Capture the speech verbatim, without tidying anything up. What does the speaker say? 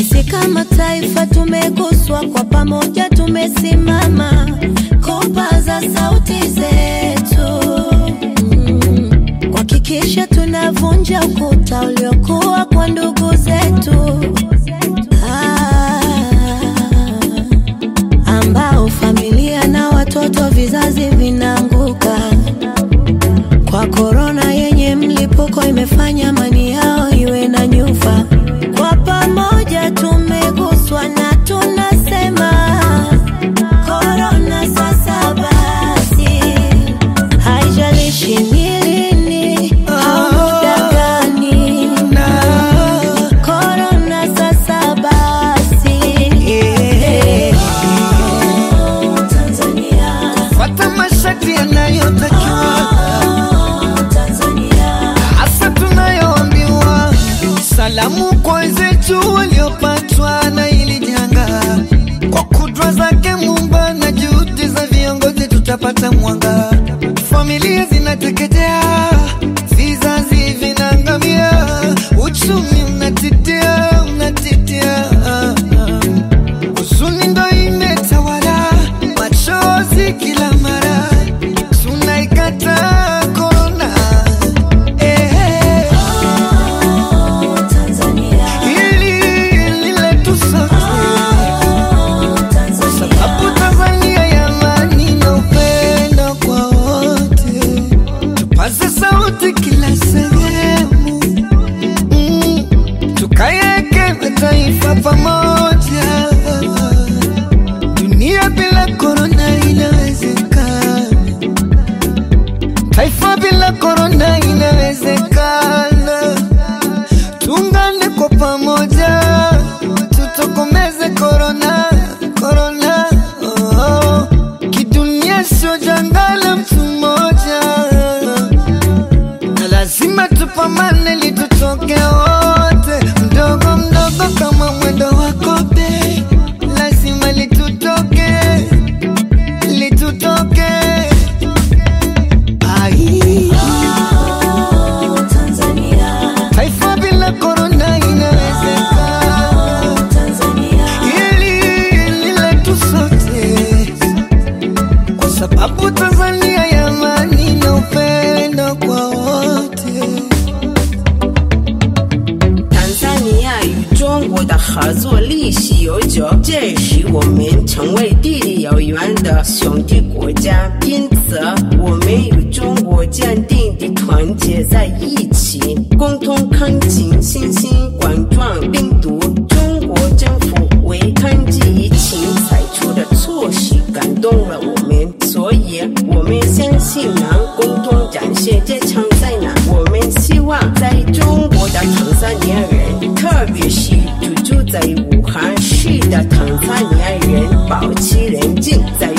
Sisi kama taifa tumeguswa, kwa pamoja tumesimama kupaza sauti zetu, kuhakikisha tunavunja ukuta uliokuwa kwa ndugu zetu, ah, ambao familia na watoto vizazi vinaanguka kwa korona yenye mlipuko. Imefanya amani yao iwe na nyufa. Kwa pamoja tumeguswa na tunasema korona sasa basi, haijalishi ni lini au muda gani, korona sasa basi. Tanzania, fuata masharti yanayotakiwa, salamu kwa wenzetu waliopatwa na hili janga. Kwa kudra zake Muumba na juhudi za viongozi tutapata mwanga. Familia zinateketea, vizazi vinaangamia, uchumi unatitia, unatitia. Huzuni ndo imetawala, machozi kila mara, tunaikata korona. Kila sehemu, mm, tukayeke mataifa pamoja. Dunia bila korona inawezekana, taifa bila korona inawezekana. Tuungane kwa pamoja, tutokomeze korona, korona. Oh, kidunia sio janga la mtu mmoja, lazima tupambane li tutoke wote, mdogo mdogo kama mwendo wa kobe. Lazima litutoke, litutoke. Ai, oh, Tanzania, taifa bila korona inawezekana. Tanzania, Ili lile tu sote, kwa sababu Tanzania ya amani na upendo kwa wote. 中国的合作历史悠久，这使我们成为地理遥远的兄弟国家。因此，我们与中国坚定地团结在一起，共同抗击新型冠状病毒。中国政府为抗击疫情采取的措施感动了我们，所以我们相信能共同展现这场灾难。我们希望在中国的tanzania人，特别是居住在武汉市的tanzania人保持冷静，在